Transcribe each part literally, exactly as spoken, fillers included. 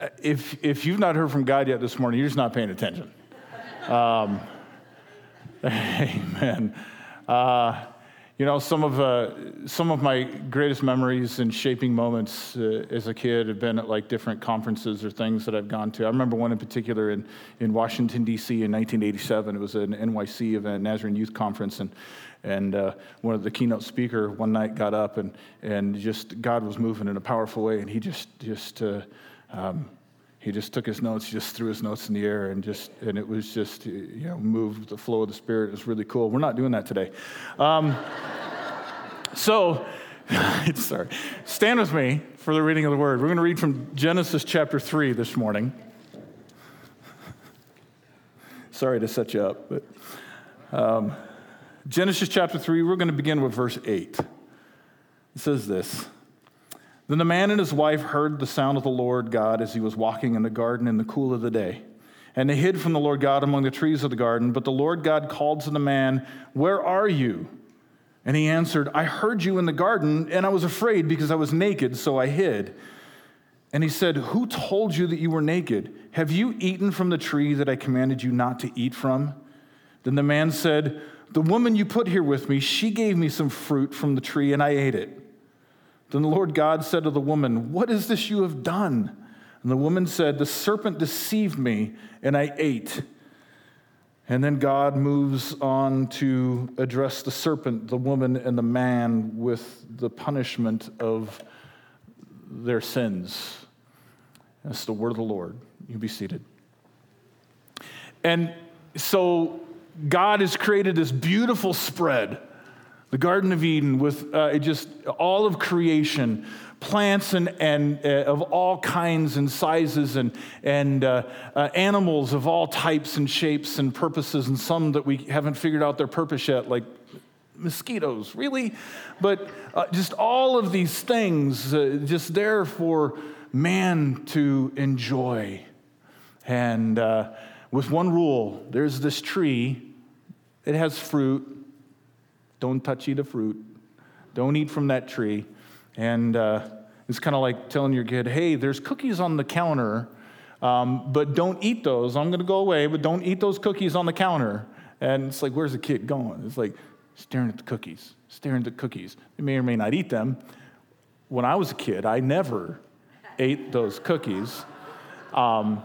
if if you've not heard from God yet this morning, you're just not paying attention. Um, amen. Uh, you know, some of uh, some of my greatest memories and shaping moments uh, as a kid have been at like different conferences or things that I've gone to. I remember one in particular in, in Washington, D C in nineteen eighty-seven. It was an N Y C event, Nazarene Youth Conference, and And uh, one of the keynote speaker one night got up and and just God was moving in a powerful way, and he just just uh, um, he just took his notes, just threw his notes in the air, and just and it was just you know moved the flow of the Spirit. It was really cool. We're not doing that today. Um, so, sorry, stand with me for the reading of the Word. We're going to read from Genesis chapter three this morning. Sorry to set you up, but. Um, Genesis chapter three, we're going to begin with verse eight. It says this: Then the man and his wife heard the sound of the Lord God as he was walking in the garden in the cool of the day. And they hid from the Lord God among the trees of the garden. But the Lord God called to the man, "Where are you?" And he answered, "I heard you in the garden, and I was afraid because I was naked, so I hid." And he said, "Who told you that you were naked? Have you eaten from the tree that I commanded you not to eat from?" Then the man said, "The woman you put here with me, she gave me some fruit from the tree, and I ate it." Then the Lord God said to the woman, "What is this you have done?" And the woman said, "The serpent deceived me, and I ate." And then God moves on to address the serpent, the woman, and the man with the punishment of their sins. That's the word of the Lord. You be seated. And so God has created this beautiful spread, the Garden of Eden, with uh, just all of creation, plants and, and uh, of all kinds and sizes, and and uh, uh, animals of all types and shapes and purposes, and some that we haven't figured out their purpose yet, like mosquitoes, really? But uh, just all of these things uh, just there for man to enjoy. And uh, with one rule, there's this tree, it has fruit. Don't touch eat the fruit. Don't eat from that tree. And uh, it's kind of like telling your kid, hey, there's cookies on the counter, um, but don't eat those. I'm going to go away, but don't eat those cookies on the counter. And it's like, where's the kid going? It's like staring at the cookies, staring at the cookies. They may or may not eat them. When I was a kid, I never ate those cookies. Um,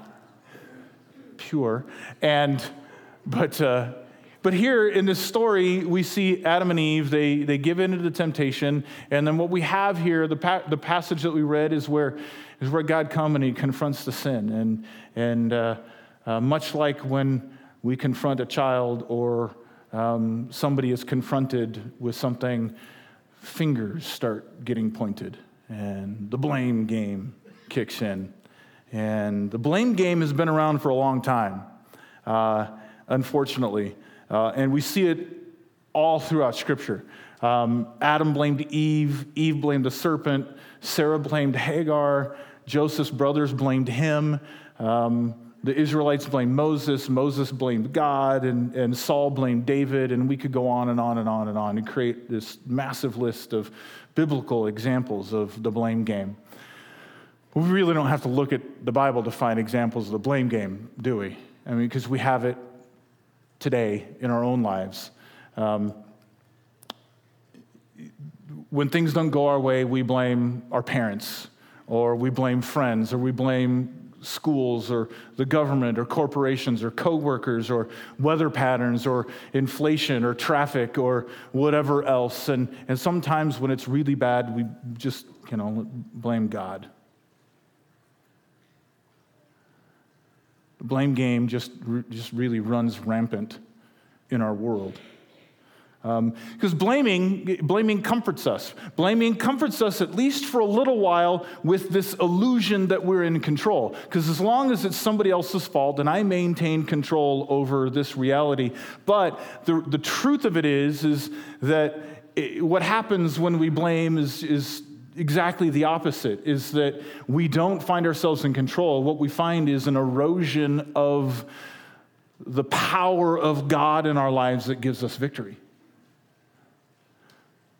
pure. And, but, uh, but here in this story, we see Adam and Eve, they, they give in to the temptation. And then what we have here, the pa- the passage that we read is where, is where God comes and he confronts the sin. And, and, uh, uh, much like when we confront a child or, um, somebody is confronted with something, fingers start getting pointed and the blame game kicks in. And the blame game has been around for a long time, uh, unfortunately. Uh, and we see it all throughout Scripture. Um, Adam blamed Eve. Eve blamed the serpent. Sarah blamed Hagar. Joseph's brothers blamed him. Um, the Israelites blamed Moses. Moses blamed God. And, and Saul blamed David. And we could go on and on and on and on and create this massive list of biblical examples of the blame game. We really don't have to look at the Bible to find examples of the blame game, do we? I mean, because we have it today in our own lives. Um, when things don't go our way, we blame our parents, or we blame friends, or we blame schools, or the government, or corporations, or coworkers, or weather patterns, or inflation, or traffic, or whatever else. And, and sometimes when it's really bad, we just, you know, blame God. The blame game just, just really runs rampant in our world. Because um, blaming, blaming comforts us. Blaming comforts us at least for a little while with this illusion that we're in control. Because as long as it's somebody else's fault and I maintain control over this reality. But the, the truth of it is, is that it, what happens when we blame is, is exactly the opposite, is that we don't find ourselves in control. What we find is an erosion of the power of God in our lives that gives us victory.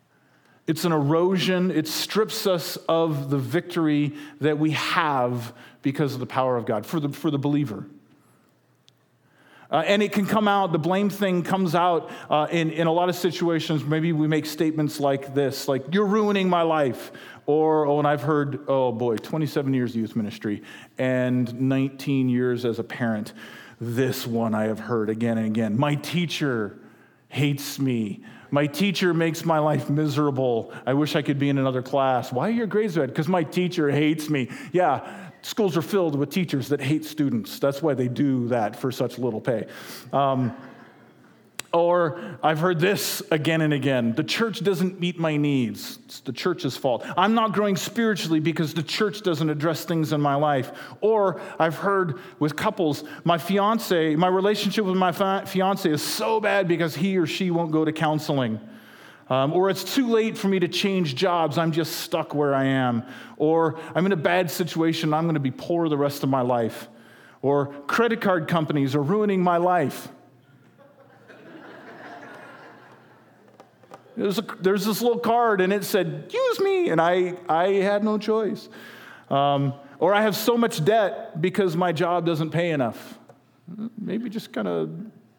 It's an erosion. It strips us of the victory that we have because of the power of God for the, for the believer. Uh, and it can come out, the blame thing comes out uh, in, in a lot of situations. Maybe we make statements like this, like, you're ruining my life. Or, oh, and I've heard, oh boy, twenty-seven years youth ministry and nineteen years as a parent. This one I have heard again and again. My teacher hates me. My teacher makes my life miserable. I wish I could be in another class. Why are your grades bad? Because my teacher hates me. Yeah, schools are filled with teachers that hate students. That's why they do that for such little pay. Um, or I've heard this again and again. The church doesn't meet my needs. It's the church's fault. I'm not growing spiritually because the church doesn't address things in my life. Or I've heard with couples, my fiance, my relationship with my fi- fiance is so bad because he or she won't go to counseling. Um, or it's too late for me to change jobs. I'm just stuck where I am. Or I'm in a bad situation. I'm going to be poor the rest of my life. Or credit card companies are ruining my life. There's, a, there's this little card, and it said, use me, and I, I had no choice. Um, or I have so much debt because my job doesn't pay enough. Maybe just kind of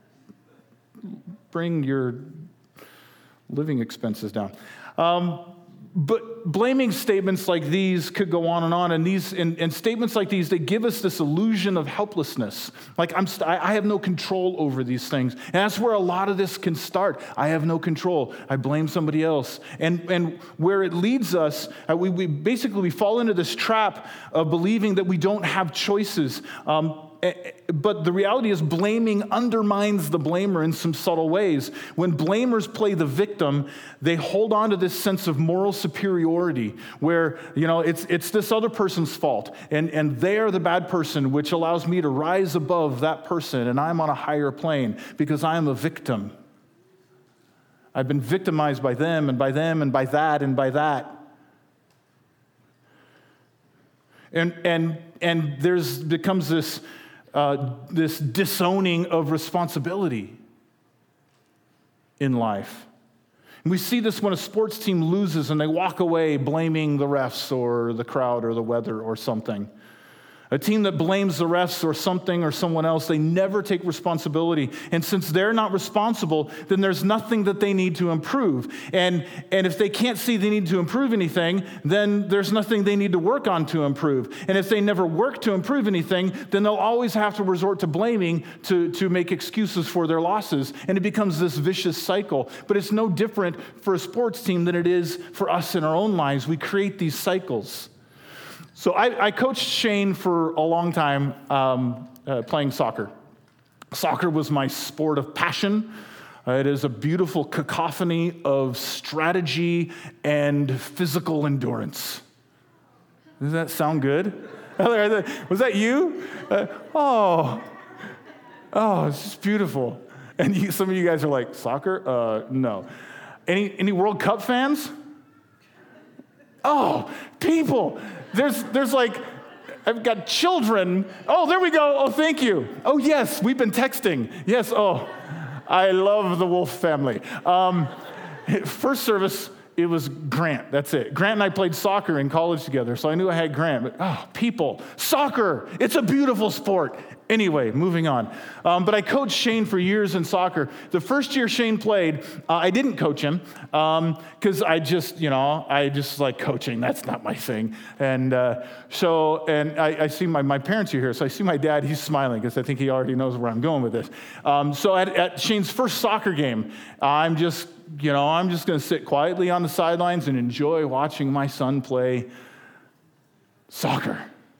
bring your living expenses down. Um, but blaming statements like these could go on and on, and these and, and statements like these, they give us this illusion of helplessness. Like I'm, st- I have no control over these things, and that's where a lot of this can start. I have no control. I blame somebody else, and and where it leads us, uh, we we basically we fall into this trap of believing that we don't have choices. Um, But the reality is blaming undermines the blamer in some subtle ways. When blamers play the victim, they hold on to this sense of moral superiority where, you know, it's it's this other person's fault, and, and they are the bad person, which allows me to rise above that person, and I'm on a higher plane because I am a victim. I've been victimized by them and by them and by that and by that. And and and there's becomes this Uh, this disowning of responsibility in life. And we see this when a sports team loses and they walk away blaming the refs or the crowd or the weather or something. A team that blames the refs or something or someone else, they never take responsibility. And since they're not responsible, then there's nothing that they need to improve. And, and if they can't see they need to improve anything, then there's nothing they need to work on to improve. And if they never work to improve anything, then they'll always have to resort to blaming to, to make excuses for their losses. And it becomes this vicious cycle. But it's no different for a sports team than it is for us in our own lives. We create these cycles. So I, I coached Shane for a long time um, uh, playing soccer. Soccer was my sport of passion. Uh, it is a beautiful cacophony of strategy and physical endurance. Does that sound good? Was that you? Uh, oh, oh, it's just beautiful. And you, some of you guys are like, soccer? Uh, no. Any any World Cup fans? Oh, people. There's there's like, I've got children. Oh, there we go. Oh, thank you. Oh, yes, we've been texting. Yes, oh, I love the Wolf family. Um, first service, it was Grant. That's it. Grant and I played soccer in college together, so I knew I had Grant. But, oh, people, soccer, it's a beautiful sport. Anyway, moving on. Um, but I coached Shane for years in soccer. The first year Shane played, uh, I didn't coach him because um, I just, you know, I just like coaching. That's not my thing. And uh, so, and I, I see my, my parents are here, so I see my dad. He's smiling because I think he already knows where I'm going with this. Um, so at, at Shane's first soccer game, I'm just, you know, I'm just going to sit quietly on the sidelines and enjoy watching my son play soccer.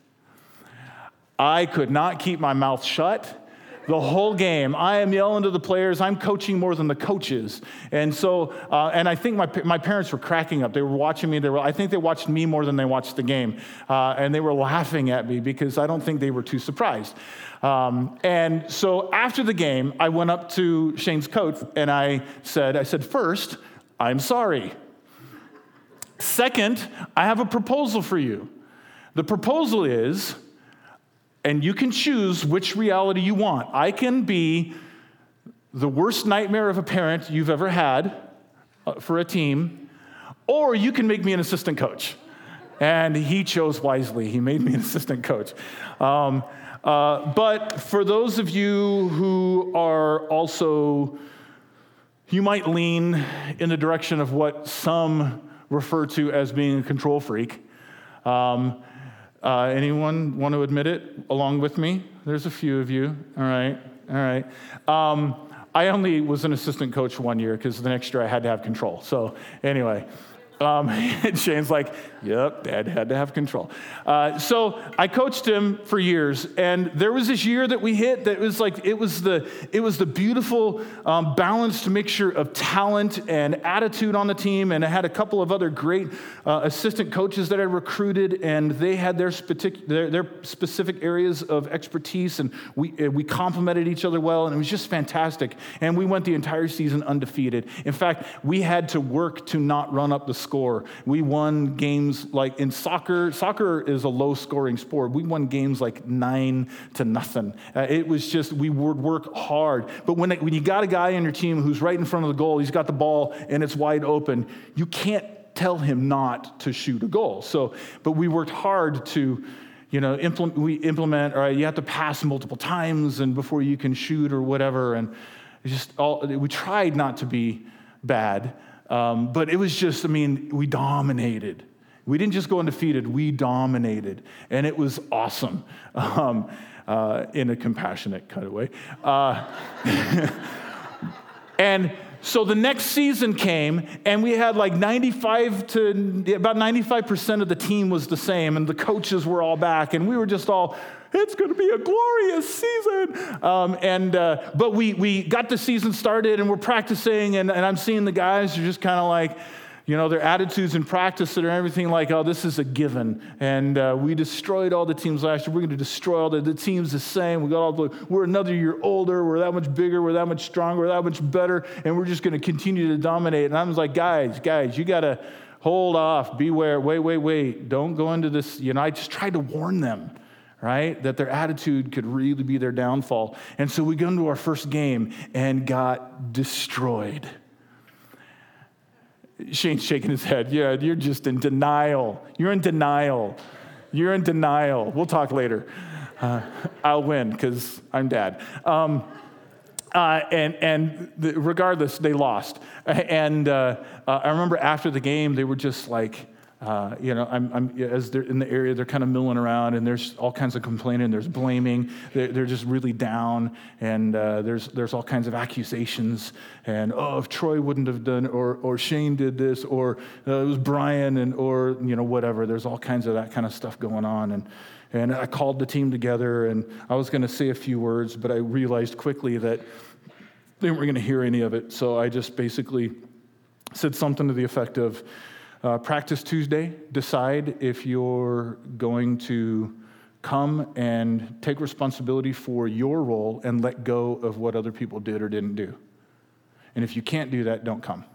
I could not keep my mouth shut the whole game. I am yelling to the players. I'm coaching more than the coaches. And so, uh, and I think my my parents were cracking up. They were watching me. They were, I think they watched me more than they watched the game. Uh, and they were laughing at me because I don't think they were too surprised. Um, and so after the game, I went up to Shane's coach and I said, I said, first, I'm sorry. Second, I have a proposal for you. The proposal is, and you can choose which reality you want. I can be the worst nightmare of a parent you've ever had uh, for a team, or you can make me an assistant coach. And he chose wisely. He made me an assistant coach. Um, uh, but for those of you who are also, you might lean in the direction of what some refer to as being a control freak. Um, uh, anyone want to admit it along with me? There's a few of you. All right, all right. Um, I only was an assistant coach one year because the next year I had to have control. So anyway. Um, and Shane's like, yep, Dad had to have control. Uh, so I coached him for years, and there was this year that we hit that was like, it was the it was the beautiful, um, balanced mixture of talent and attitude on the team, and I had a couple of other great uh, assistant coaches that I recruited, and they had their, specific, their, their specific areas of expertise, and we, we complemented each other well, and it was just fantastic, and we went the entire season undefeated. In fact, we had to work to not run up the score. Score. We won games like in soccer. Soccer is a low-scoring sport. We won games like nine to nothing. Uh, it was just, we would work hard. But when, it, when you got a guy on your team who's right in front of the goal, he's got the ball and it's wide open, you can't tell him not to shoot a goal. So, but we worked hard to, you know, implement, we implement, or you have to pass multiple times and before you can shoot or whatever. And it's just all, we tried not to be bad. Um, but it was just, I mean, we dominated. We didn't just go undefeated, we dominated. And it was awesome um, uh, in a compassionate kind of way. Uh, and so the next season came, and we had like ninety-five to, about ninety-five percent of the team was the same, and the coaches were all back, and we were just all, it's going to be a glorious season. Um, and uh, but we we got the season started, and we're practicing, and, and I'm seeing the guys are just kind of like, you know, their attitudes in practice that are everything like, oh, this is a given. And uh, we destroyed all the teams last year. We're going to destroy all the, the teams the same. We got all the, we're another year older. We're that much bigger. We're that much stronger. We're that much better. And we're just going to continue to dominate. And I was like, guys, guys, you got to hold off. Beware. Wait, wait, wait. Don't go into this. You know, I just tried to warn them, right? That their attitude could really be their downfall. And so we go into our first game and got destroyed. Shane's shaking his head. Yeah, you're just in denial. You're in denial. You're in denial. We'll talk later. Uh, I'll win because I'm Dad. Um, uh, and and the, regardless, they lost. And uh, uh, I remember after the game, they were just like, Uh, you know, I'm, I'm, as they're in the area, they're kind of milling around, and there's all kinds of complaining. There's blaming. They're, they're just really down, and uh, there's there's all kinds of accusations. And oh, if Troy wouldn't have done, or or Shane did this, or uh, it was Brian, and or you know whatever. There's all kinds of that kind of stuff going on. And and I called the team together, and I was going to say a few words, but I realized quickly that they weren't going to hear any of it. So I just basically said something to the effect of, Uh, practice Tuesday, decide if you're going to come and take responsibility for your role and let go of what other people did or didn't do. And if you can't do that, don't come.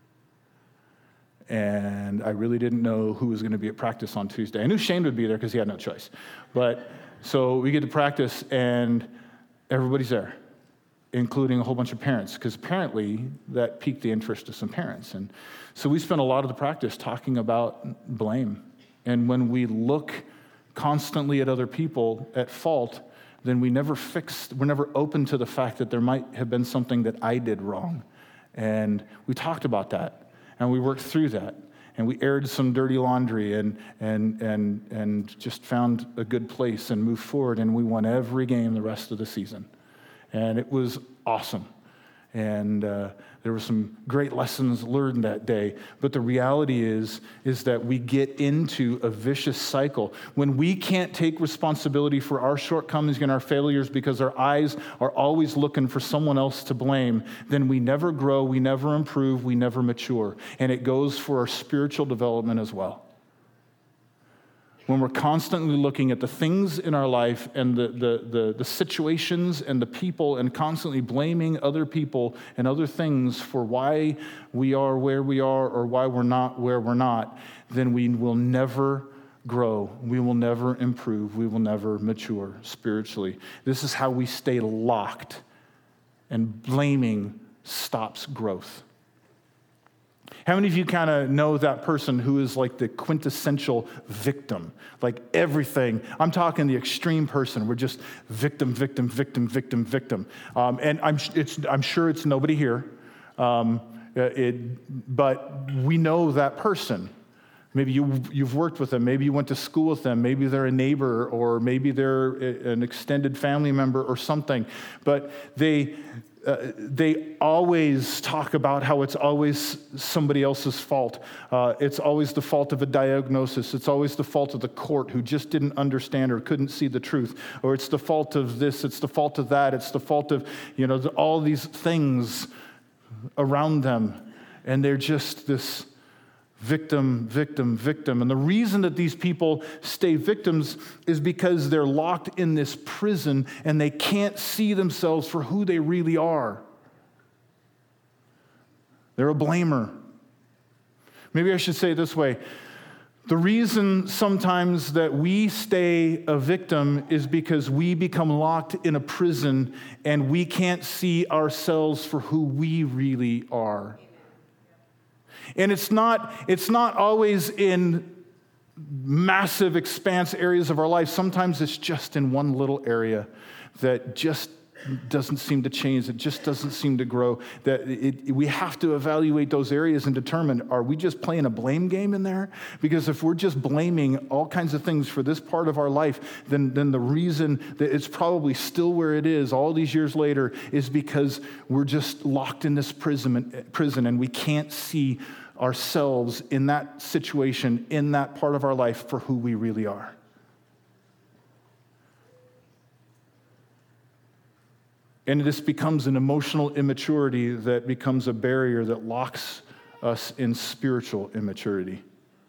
And I really didn't know who was going to be at practice on Tuesday. I knew Shane would be there because he had no choice. But so we get to practice and everybody's there, including a whole bunch of parents, because apparently that piqued the interest of some parents. And so we spent a lot of the practice talking about blame. And when we look constantly at other people at fault, then we never fix, we're never open to the fact that there might have been something that I did wrong. And we talked about that, and we worked through that. And we aired some dirty laundry and and and and just found a good place and moved forward, and we won every game the rest of the season. And it was awesome. And uh, there were some great lessons learned that day. But the reality is, is that we get into a vicious cycle. When we can't take responsibility for our shortcomings and our failures because our eyes are always looking for someone else to blame, then we never grow, we never improve, we never mature. And it goes for our spiritual development as well. When we're constantly looking at the things in our life and the, the, the, the situations and the people and constantly blaming other people and other things for why we are where we are or why we're not where we're not, then we will never grow. We will never improve. We will never mature spiritually. This is how we stay locked, and blaming stops growth. How many of you kind of know that person who is like the quintessential victim? Like everything. I'm talking the extreme person. We're just victim, victim, victim, victim, victim. Um, and I'm, it's, I'm sure it's nobody here. Um, it, but we know that person. Maybe you, you've worked with them. Maybe you went to school with them. Maybe they're a neighbor, or maybe they're an extended family member or something. But they... Uh, they always talk about how it's always somebody else's fault. Uh, it's always the fault of a diagnosis. It's always the fault of the court who just didn't understand or couldn't see the truth. Or it's the fault of this. It's the fault of that. It's the fault of, you know, the, all these things around them. And they're just this victim, victim, victim. And the reason that these people stay victims is because they're locked in this prison and they can't see themselves for who they really are. They're a blamer. Maybe I should say it this way. The reason sometimes that we stay a victim is because we become locked in a prison and we can't see ourselves for who we really are. And it's not, it's not always in massive expanse areas of our life. Sometimes it's just in one little area that just doesn't seem to change. It just doesn't seem to grow. That it, we have to evaluate those areas and determine, are we just playing a blame game in there? Because if we're just blaming all kinds of things for this part of our life, then, then the reason that it's probably still where it is all these years later is because we're just locked in this prison, prison and we can't see ourselves in that situation, in that part of our life for who we really are. And this becomes an emotional immaturity that becomes a barrier that locks us in spiritual immaturity.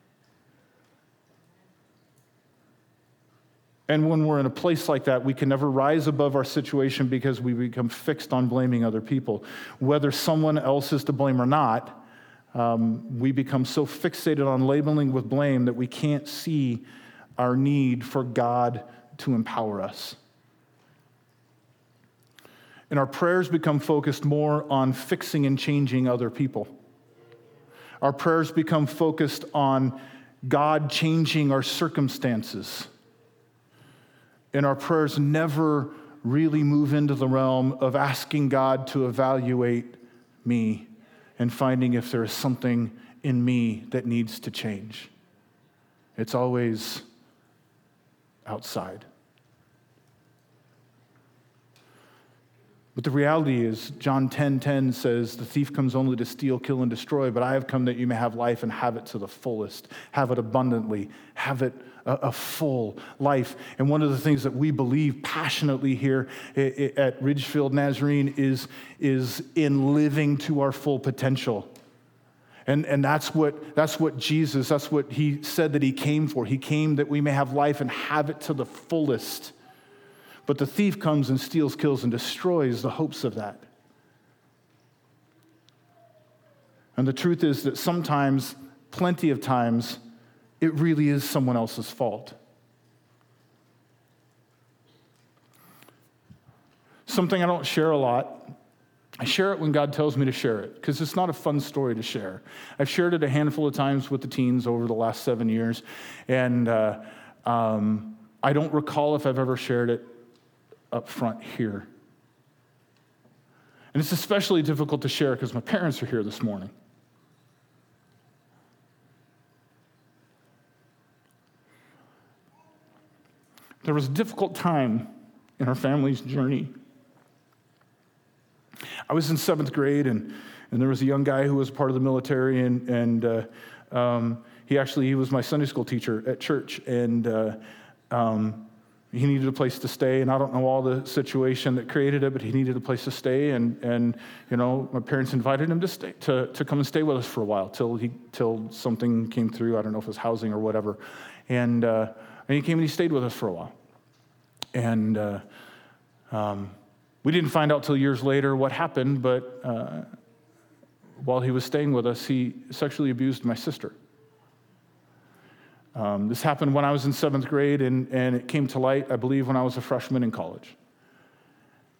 And when we're in a place like that, we can never rise above our situation because we become fixed on blaming other people. Whether someone else is to blame or not, um, we become so fixated on labeling with blame that we can't see our need for God to empower us. And our prayers become focused more on fixing and changing other people. Our prayers become focused on God changing our circumstances. And our prayers never really move into the realm of asking God to evaluate me and finding if there is something in me that needs to change. It's always outside. But the reality is, John ten ten says, the thief comes only to steal, kill, and destroy, but I have come that you may have life and have it to the fullest, have it abundantly, have it a, a full life. And one of the things that we believe passionately here at Ridgefield Nazarene is, is in living to our full potential. And, and that's what, that's what Jesus, that's what he said that he came for. He came that we may have life and have it to the fullest. But the thief comes and steals, kills, and destroys the hopes of that. And the truth is that sometimes, plenty of times, it really is someone else's fault. Something I don't share a lot. I share it when God tells me to share it, because it's not a fun story to share. I've shared it a handful of times with the teens over the last seven years, and uh, um, I don't recall if I've ever shared it up front here. And it's especially difficult to share because my parents are here this morning. There was a difficult time in our family's journey. I was in seventh grade, and, and there was a young guy who was part of the military, and, and uh, um, he actually he was my Sunday school teacher at church, and uh, um, he needed a place to stay, and I don't know all the situation that created it, but he needed a place to stay, and and you know, my parents invited him to stay to, to come and stay with us for a while till he till something came through. I don't know if it was housing or whatever, and uh, and he came and he stayed with us for a while, and uh, um, we didn't find out till years later what happened, but uh, while he was staying with us, he sexually abused my sister. Um, this happened when I was in seventh grade, and, and it came to light, I believe, when I was a freshman in college.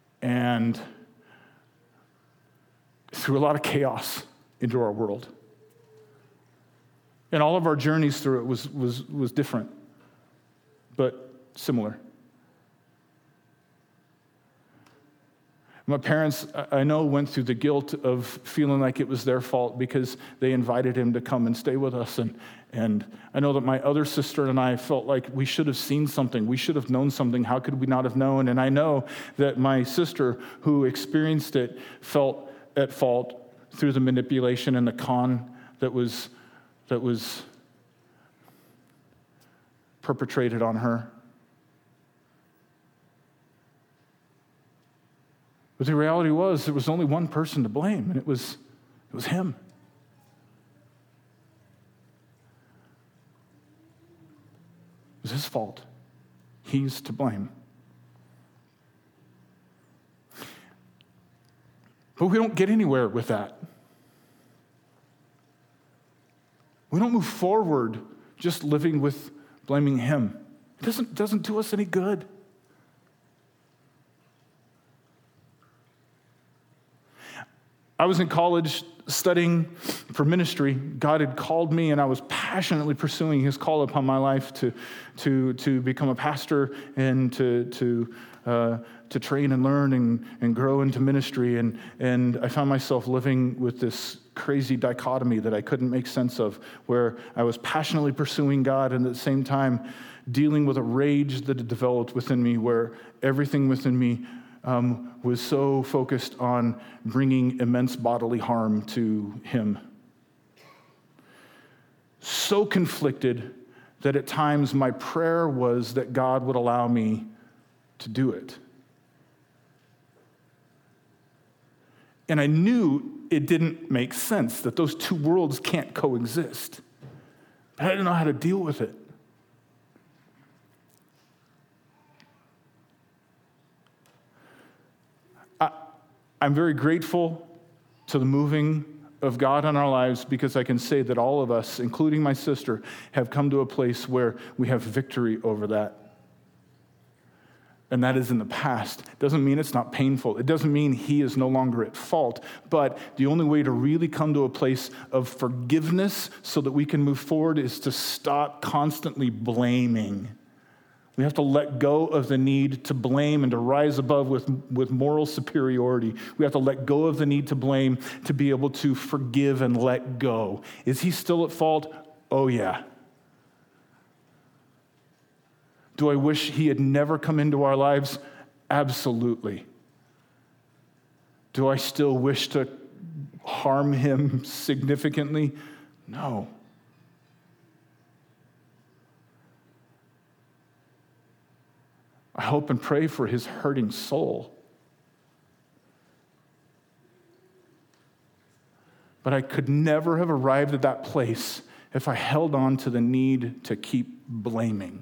And threw a lot of chaos into our world. And all of our journeys through it was, was, was different, but similar. My parents, I know, went through the guilt of feeling like it was their fault because they invited him to come and stay with us. And, and I know that my other sister and I felt like we should have seen something. We should have known something. How could we not have known? And I know that my sister, who experienced it, felt at fault through the manipulation and the con that was, that was perpetrated on her. But the reality was, there was only one person to blame, and it was, it was him. It was his fault. He's to blame. But we don't get anywhere with that. We don't move forward just living with blaming him. It doesn't, doesn't do us any good. I was in college studying for ministry. God had called me, and I was passionately pursuing his call upon my life to, to, to become a pastor and to, to, uh, to train and learn and, and grow into ministry. And, and I found myself living with this crazy dichotomy that I couldn't make sense of, where I was passionately pursuing God and at the same time dealing with a rage that had developed within me, where everything within me Um, was so focused on bringing immense bodily harm to him. So conflicted that at times my prayer was that God would allow me to do it. And I knew it didn't make sense, that those two worlds can't coexist. But I didn't know how to deal with it. I'm very grateful to the moving of God in our lives, because I can say that all of us, including my sister, have come to a place where we have victory over that. And that is in the past. It doesn't mean it's not painful. It doesn't mean he is no longer at fault. But the only way to really come to a place of forgiveness so that we can move forward is to stop constantly blaming. We have to let go of the need to blame and to rise above with, with moral superiority. We have to let go of the need to blame to be able to forgive and let go. Is he still at fault? Oh, yeah. Do I wish he had never come into our lives? Absolutely. Do I still wish to harm him significantly? No. I hope and pray for his hurting soul. But I could never have arrived at that place if I held on to the need to keep blaming.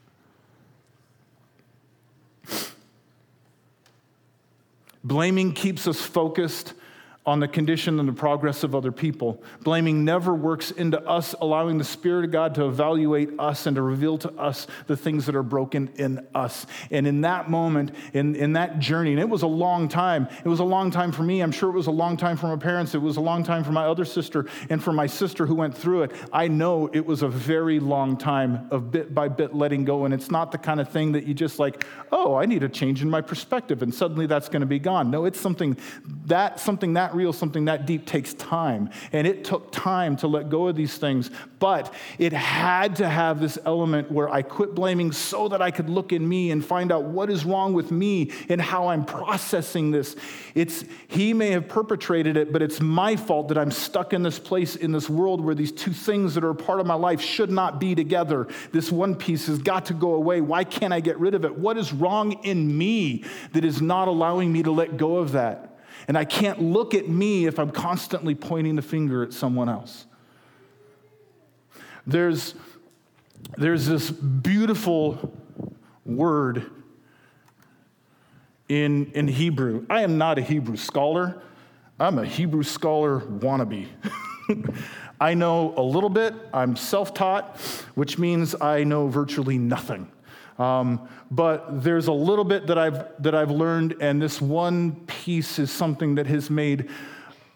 Blaming keeps us focused on the condition and the progress of other people. Blaming never works into us allowing the Spirit of God to evaluate us and to reveal to us the things that are broken in us. And in that moment, in, in that journey, and it was a long time. It was a long time for me. I'm sure it was a long time for my parents. It was a long time for my other sister and for my sister who went through it. I know it was a very long time of bit by bit letting go. And it's not the kind of thing that you just like, oh, I need a change in my perspective, and suddenly that's going to be gone. No, it's something that, something that real, something that deep takes time. And it took time to let go of these things. But it had to have this element where I quit blaming so that I could look in me and find out what is wrong with me and how I'm processing this. It's, he may have perpetrated it, but it's my fault that I'm stuck in this place in this world where these two things that are a part of my life should not be together. This one piece has got to go away. Why can't I get rid of it? What is wrong in me that is not allowing me to let go of that? And I can't look at me if I'm constantly pointing the finger at someone else. There's, there's this beautiful word in, in Hebrew. I am not a Hebrew scholar. I'm a Hebrew scholar wannabe. I know a little bit. I'm self-taught, which means I know virtually nothing. Um, but there's a little bit that I've that I've learned, and this one piece is something that has made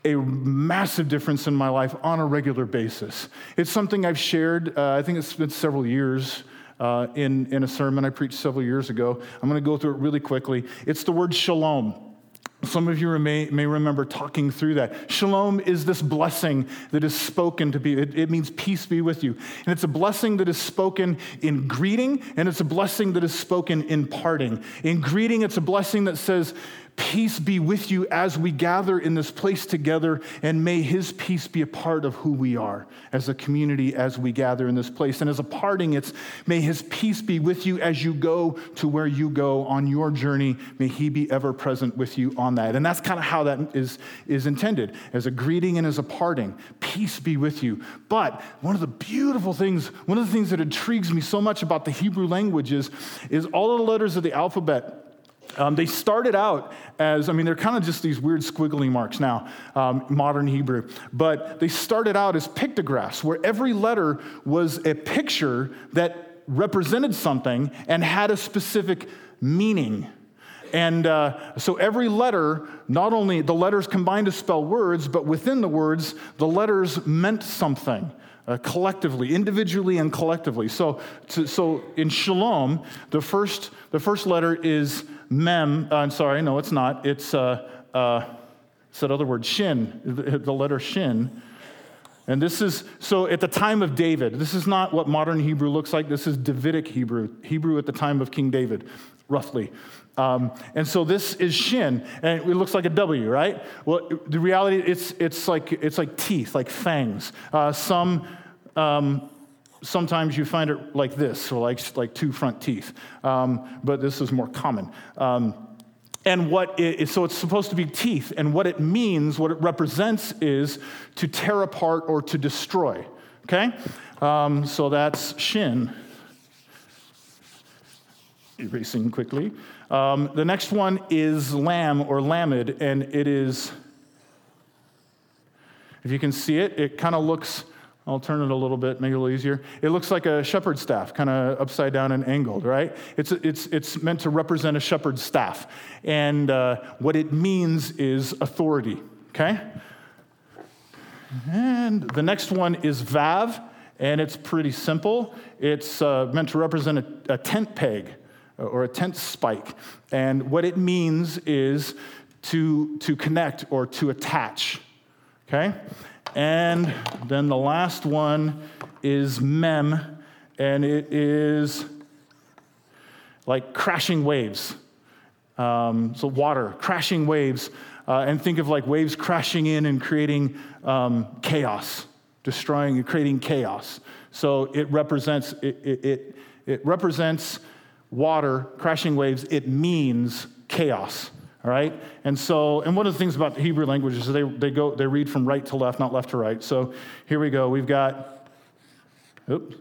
a massive difference in my life on a regular basis. It's something I've shared, uh, I think it's been several years uh, in, in a sermon I preached several years ago. I'm going to go through it really quickly. It's the word shalom. Some of you may, may remember talking through that. Shalom is this blessing that is spoken to be, it, it means peace be with you. And it's a blessing that is spoken in greeting, and it's a blessing that is spoken in parting. In greeting, it's a blessing that says, peace be with you as we gather in this place together, and may his peace be a part of who we are as a community as we gather in this place. And as a parting, it's may his peace be with you as you go to where you go on your journey. May he be ever present with you on that. And that's kind of how that is, is intended, as a greeting and as a parting. Peace be with you. But one of the beautiful things, one of the things that intrigues me so much about the Hebrew language is, is all of the letters of the alphabet. Um, they started out as, I mean, they're kind of just these weird squiggly marks now, um, modern Hebrew, but they started out as pictographs, where every letter was a picture that represented something and had a specific meaning. And uh, so every letter, not only the letters combined to spell words, but within the words, the letters meant something. Uh, collectively, individually and collectively. So, to, so in Shalom, the first the first letter is Mem. Uh, I'm sorry, no, it's not. It's uh, uh, it's that other word, Shin. The, the letter Shin. And this is so at the time of David. This is not what modern Hebrew looks like. This is Davidic Hebrew, Hebrew at the time of King David, roughly. Um, and so this is Shin, and it looks like a W, right? Well, the reality, it's it's like it's like teeth, like fangs. Uh, some um, sometimes you find it like this, or like like two front teeth, um, but this is more common. Um, and what it, so it's supposed to be teeth, and what it means, what it represents, is to tear apart or to destroy. Okay, um, so that's Shin. Erasing quickly. Um, the next one is Lam or Lamed, and it is, if you can see it, it kind of looks, I'll turn it a little bit, make it a little easier. It looks like a shepherd's staff, kind of upside down and angled, right? It's it's it's meant to represent a shepherd's staff, and uh, what it means is authority, okay? And the next one is Vav, and it's pretty simple. It's uh, meant to represent a, a tent peg, or a tent spike. And what it means is to, to connect or to attach, okay? And then the last one is Mem, and it is like crashing waves. Um, so water, crashing waves, uh, and think of like waves crashing in and creating um, chaos, destroying and creating chaos. So it represents, it, it, it, it represents water, crashing waves. It means chaos, all right? And so, and one of the things about the Hebrew language is they, they go, they read from right to left, not left to right. So here we go. We've got, oops.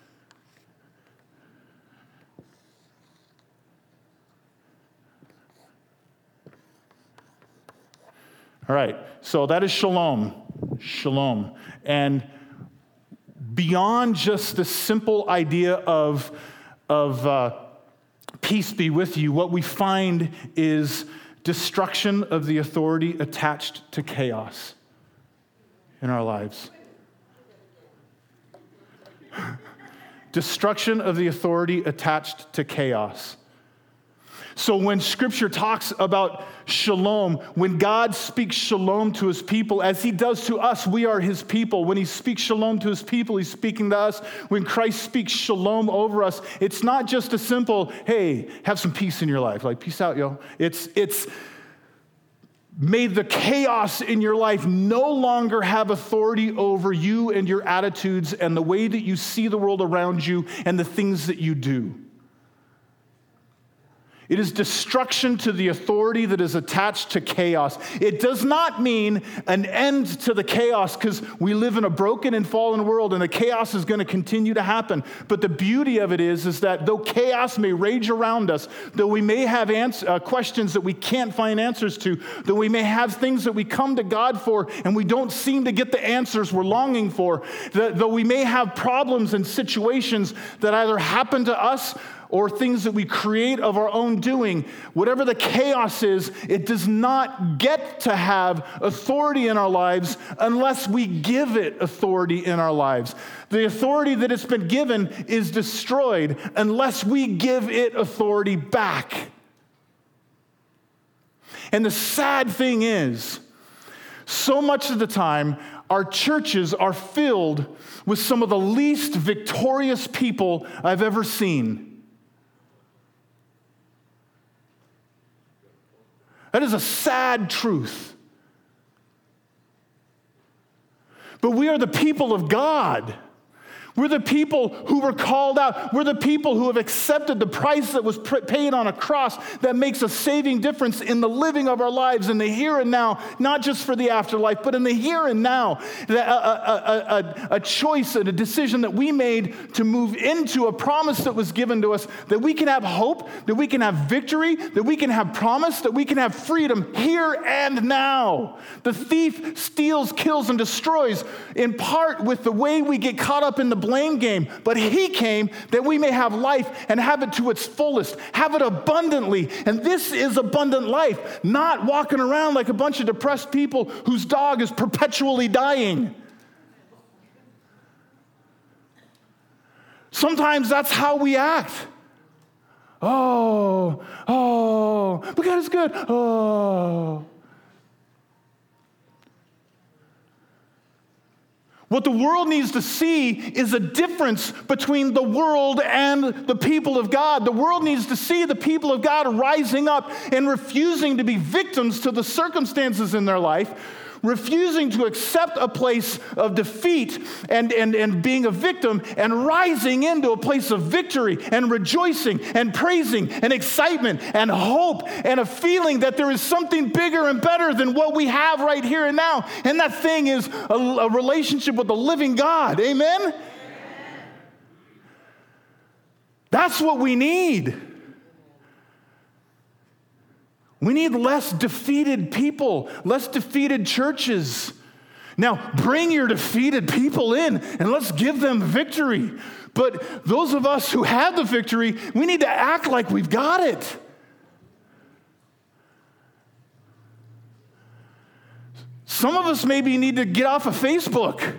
All right, so that is shalom, shalom. And beyond just the simple idea of, of uh, peace be with you, what we find is destruction of the authority attached to chaos in our lives. Destruction of the authority attached to chaos. So when Scripture talks about shalom, when God speaks shalom to his people, as he does to us, we are his people. When he speaks shalom to his people, he's speaking to us. When Christ speaks shalom over us, it's not just a simple, hey, have some peace in your life. Like, peace out, yo. It's, it's, may the chaos in your life no longer have authority over you and your attitudes and the way that you see the world around you and the things that you do. It is destruction to the authority that is attached to chaos. It does not mean an end to the chaos, because we live in a broken and fallen world and the chaos is going to continue to happen. But the beauty of it is, is that though chaos may rage around us, though we may have ans- uh, questions that we can't find answers to, though we may have things that we come to God for and we don't seem to get the answers we're longing for, that though we may have problems and situations that either happen to us or things that we create of our own doing, whatever the chaos is, it does not get to have authority in our lives unless we give it authority in our lives. The authority that it's been given is destroyed unless we give it authority back. And the sad thing is, so much of the time, our churches are filled with some of the least victorious people I've ever seen. That is a sad truth. But we are the people of God. We're the people who were called out. We're the people who have accepted the price that was paid on a cross that makes a saving difference in the living of our lives in the here and now, not just for the afterlife, but in the here and now. A, a, a, a choice and a decision that we made to move into a promise that was given to us, that we can have hope, that we can have victory, that we can have promise, that we can have freedom here and now. The thief steals, kills, and destroys in part with the way we get caught up in the blame game, but he came that we may have life and have it to its fullest, have it abundantly. And this is abundant life, not walking around like a bunch of depressed people whose dog is perpetually dying. Sometimes that's how we act. Oh, oh, but God is good. Oh. What the world needs to see is a difference between the world and the people of God. The world needs to see the people of God rising up and refusing to be victims to the circumstances in their life, refusing to accept a place of defeat and, and, and being a victim, and rising into a place of victory and rejoicing and praising and excitement and hope and a feeling that there is something bigger and better than what we have right here and now. And that thing is a, a relationship with the living God. Amen? Amen? That's what we need. We need less defeated people, less defeated churches. Now, bring your defeated people in and let's give them victory. But those of us who have the victory, we need to act like we've got it. Some of us maybe need to get off of Facebook.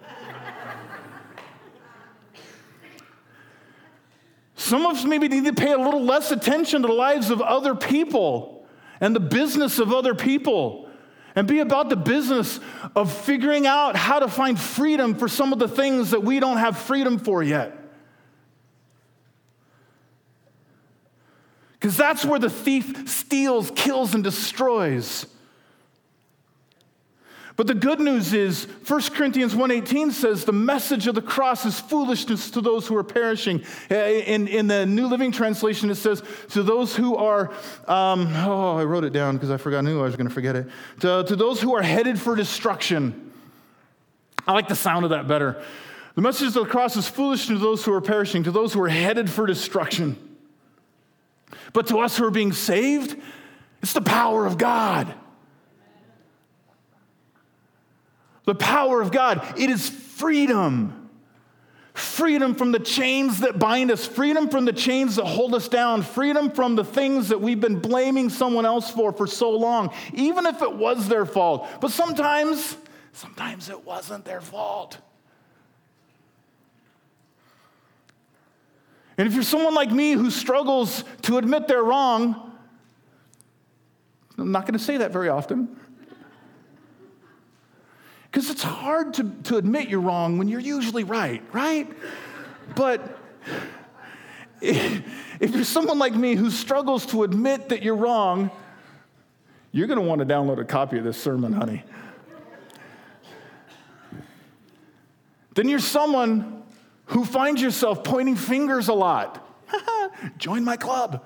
Some of us maybe need to pay a little less attention to the lives of other people and the business of other people, and be about the business of figuring out how to find freedom for some of the things that we don't have freedom for yet. Because that's where the thief steals, kills, and destroys. But the good news is, First Corinthians one eighteen says, the message of the cross is foolishness to those who are perishing. In, in the New Living Translation, it says, to those who are, um, oh, I wrote it down because I forgot, I knew I was going to forget it. To, to those who are headed for destruction. I like the sound of that better. The message of the cross is foolishness to those who are perishing, to those who are headed for destruction. But to us who are being saved, it's the power of God. The power of God. It is freedom. Freedom from the chains that bind us. Freedom from the chains that hold us down. Freedom from the things that we've been blaming someone else for for so long, even if it was their fault. But sometimes, sometimes it wasn't their fault. And if you're someone like me who struggles to admit they're wrong, I'm not going to say that very often. Because it's hard to, to admit you're wrong when you're usually right, right? But if, if you're someone like me who struggles to admit that you're wrong, you're going to want to download a copy of this sermon, honey. Then you're someone who finds yourself pointing fingers a lot. Join my club.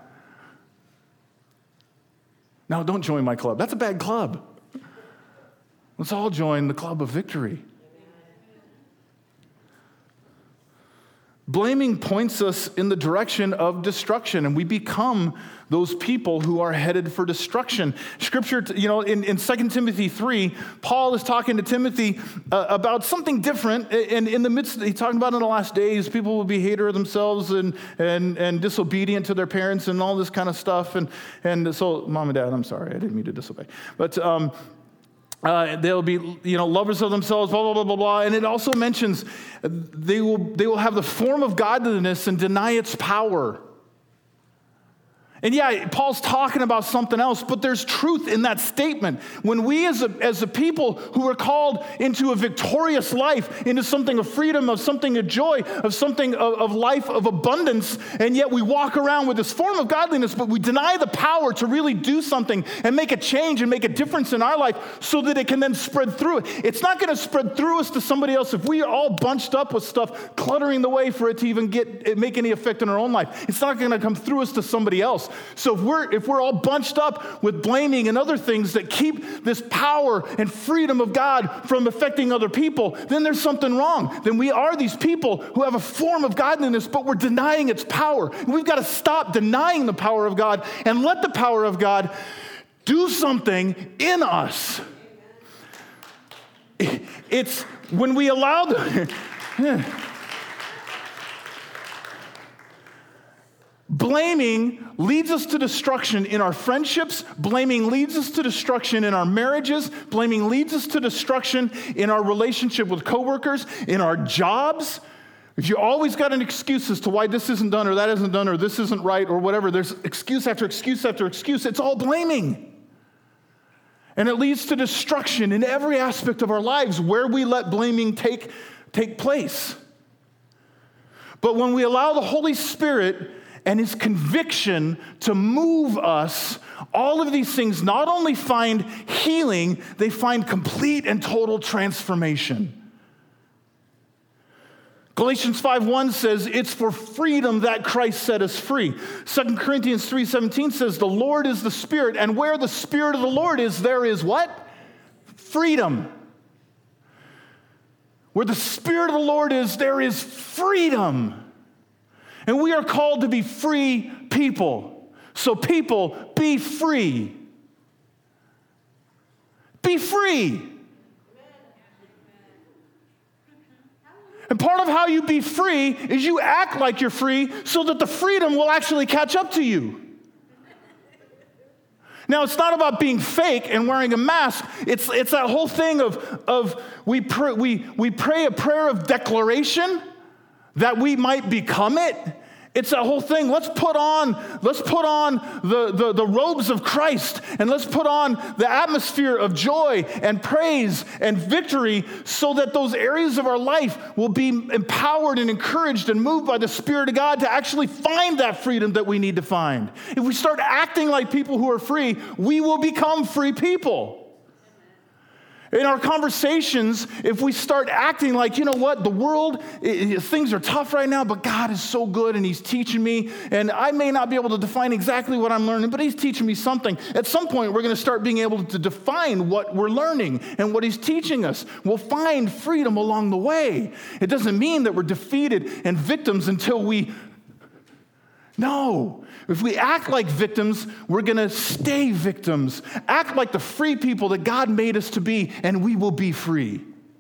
No, don't join my club. That's a bad club. Let's all join the club of victory. Blaming points us in the direction of destruction, and we become those people who are headed for destruction. Scripture, you know, in, in Second Timothy three, Paul is talking to Timothy uh, about something different. And in the midst, he's talking about in the last days, people will be hater of themselves and, and, and disobedient to their parents and all this kind of stuff. And, and so, mom and dad, I'm sorry, I didn't mean to disobey. But um, Uh, they'll be, you know, lovers of themselves, blah, blah, blah, blah, blah. And it also mentions they will, they will have the form of godliness and deny its power. And yeah, Paul's talking about something else, but there's truth in that statement. When we as a, as a people who are called into a victorious life, into something of freedom, of something of joy, of something of, of life of abundance, and yet we walk around with this form of godliness, but we deny the power to really do something and make a change and make a difference in our life so that it can then spread through it. It's not going to spread through us to somebody else if we are all bunched up with stuff, cluttering the way for it to even get make any effect in our own life. It's not going to come through us to somebody else. So if we're, if we're all bunched up with blaming and other things that keep this power and freedom of God from affecting other people, then there's something wrong. Then we are these people who have a form of godliness, but we're denying its power. And we've got to stop denying the power of God and let the power of God do something in us. It's when we allow the... Blaming leads us to destruction in our friendships. Blaming leads us to destruction in our marriages. Blaming leads us to destruction in our relationship with coworkers, in our jobs. If you always got an excuse as to why this isn't done or that isn't done or this isn't right or whatever, there's excuse after excuse after excuse. It's all blaming. And it leads to destruction in every aspect of our lives where we let blaming take, take place. But when we allow the Holy Spirit and his conviction to move us, all of these things not only find healing, they find complete and total transformation. Galatians five one says, it's for freedom that Christ set us free. Second Corinthians three seventeen says, the Lord is the Spirit, and where the Spirit of the Lord is, there is what? Freedom. Where the Spirit of the Lord is, there is freedom. And we are called to be free people. So people, be free. Be free. And part of how you be free is you act like you're free so that the freedom will actually catch up to you. Now, it's not about being fake and wearing a mask. It's, it's that whole thing of, of we, pr- we, we pray a prayer of declaration that we might become it. It's that whole thing. Let's put on, let's put on the, the, the robes of Christ, and let's put on the atmosphere of joy and praise and victory so that those areas of our life will be empowered and encouraged and moved by the Spirit of God to actually find that freedom that we need to find. If we start acting like people who are free, we will become free people. In our conversations, if we start acting like, you know what, the world, it, things are tough right now, but God is so good and he's teaching me, and I may not be able to define exactly what I'm learning, but he's teaching me something. At some point, we're going to start being able to define what we're learning and what he's teaching us. We'll find freedom along the way. It doesn't mean that we're defeated and victims until we... No. If we act like victims, we're going to stay victims. Act like the free people that God made us to be, and we will be free.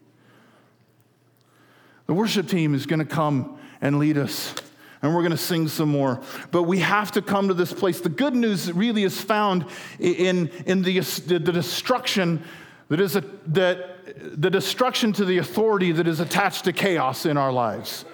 The worship team is going to come and lead us, and we're going to sing some more. But we have to come to this place. The good news really is found in, in the, the destruction that is a, that the destruction to the authority that is attached to chaos in our lives.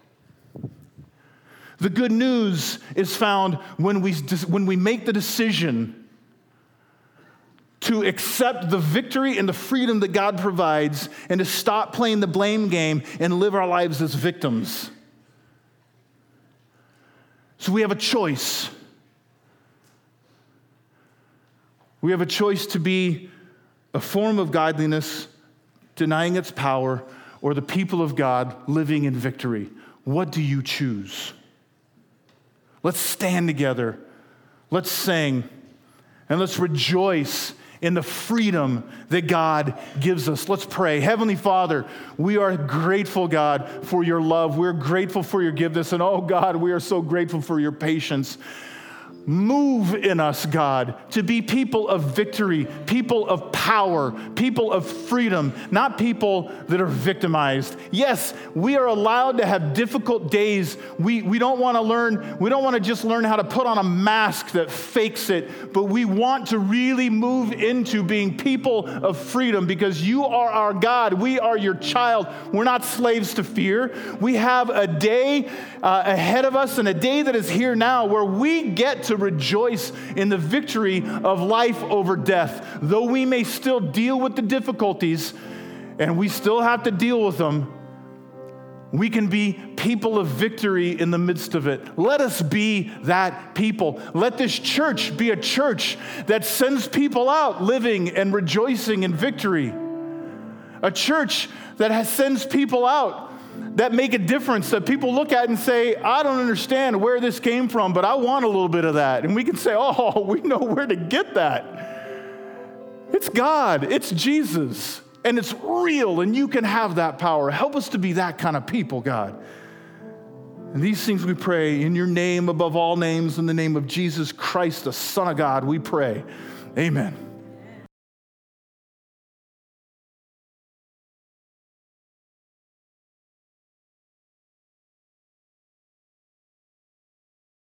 The good news is found when we, when we make the decision to accept the victory and the freedom that God provides and to stop playing the blame game and live our lives as victims. So we have a choice. We have a choice to be a form of godliness, denying its power, or the people of God living in victory. What do you choose? Let's stand together, let's sing, and let's rejoice in the freedom that God gives us. Let's pray. Heavenly Father, we are grateful, God, for your love. We're grateful for your forgiveness. And oh, God, we are so grateful for your patience. Move in us, God, to be people of victory, people of power, people of freedom, not people that are victimized. Yes, we are allowed to have difficult days. We, we don't want to learn, we don't want to just learn how to put on a mask that fakes it, but we want to really move into being people of freedom because you are our God. We are your child. We're not slaves to fear. We have a day uh, ahead of us and a day that is here now where we get to rejoice in the victory of life over death. Though we may still deal with the difficulties and we still have to deal with them, we can be people of victory in the midst of it. Let us be that people. Let this church be a church that sends people out living and rejoicing in victory. A church that has, sends people out that make a difference, that people look at and say, I don't understand where this came from, but I want a little bit of that. And we can say, oh, we know where to get that. It's God, it's Jesus, and it's real, and you can have that power. Help us to be that kind of people, God. And these things we pray in your name above all names, in the name of Jesus Christ, the Son of God, we pray. Amen.